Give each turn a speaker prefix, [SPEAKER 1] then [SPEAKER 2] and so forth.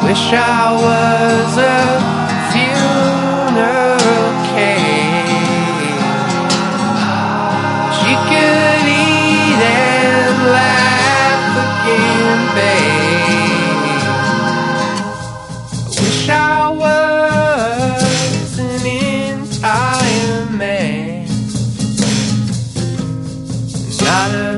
[SPEAKER 1] Wish I was a funeral cake she could eat and laugh again, babe. I wish I was an entire man, not a